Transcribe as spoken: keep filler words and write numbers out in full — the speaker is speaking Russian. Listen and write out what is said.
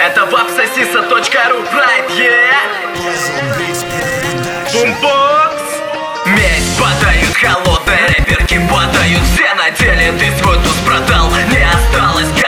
Это вапсосиса точка ру, right, yeah? Бумбокс. Медь подают, холодные рэперки падают. Все на деле, ты свой туз продал. Не осталось